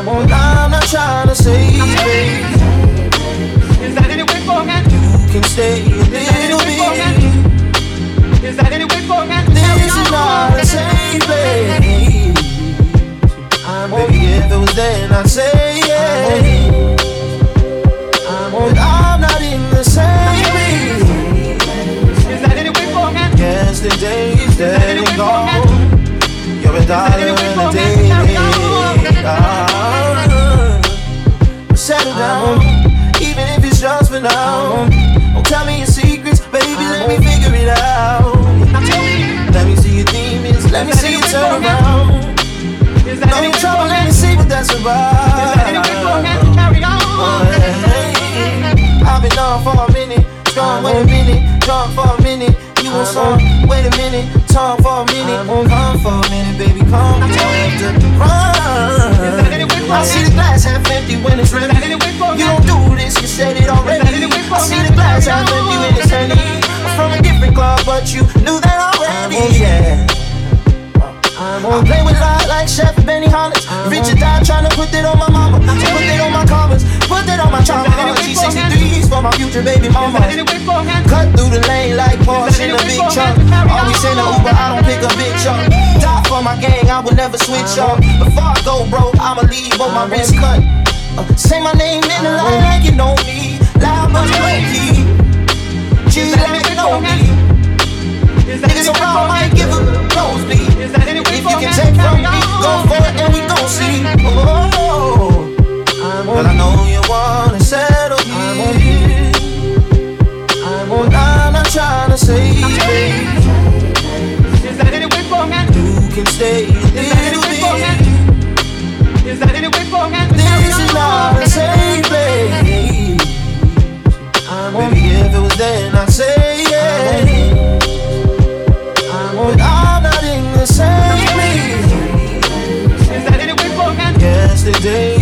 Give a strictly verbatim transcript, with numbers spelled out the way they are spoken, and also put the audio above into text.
But I'm not trying to say, baby, is that any way for me? you can stay a little bit. Is that any way for me? This is not a safe place. Baby, if it was then, I'd say yeah. But I'm not in the same place. Is that any way for me? Yesterday's dead and gone. You're a dollar and a day. Ah, settle down, even if it's just for now. Don't tell me your secrets, baby, let me figure it out. Let me see your demons, let me see you turn around. No you trouble, let me see what that's about. I've been on for a minute, strong, wait a minute, drunk for a minute. You want some, wait a minute, talk for a minute. Come for a minute, baby, come, you have to run. I see the glass half empty when it's ready. You don't do this, you said it already. I see the glass half empty when it's empty. I'm from a different club, but you knew that already, yeah. I play with light like Chef Benny Hollis. Richard died trying to put it on my mama. Put it on my covers, put it on my trauma. G sixty-threes for my future baby mama. Cut through the lane like Porsche in a big truck. Always in the Uber, I don't pick a big truck. Die for my gang, I would never switch up. Before I go broke, I'ma leave on my wrist cut. uh, Say my name in the line like you know me. Loud but low key. G like you know me. Niggas around might give a nosebleed. If you can take from me, go for it and we gon' see. Oh, but I know you wanna settle here. But I'm not trying to say, baby, is that any way for me? you can stay a little bit. Is that any way for me? This is not a safe place. Baby, if it was then, I'd say yeah. But I'm not in the same place. Is that any way for me? Yesterday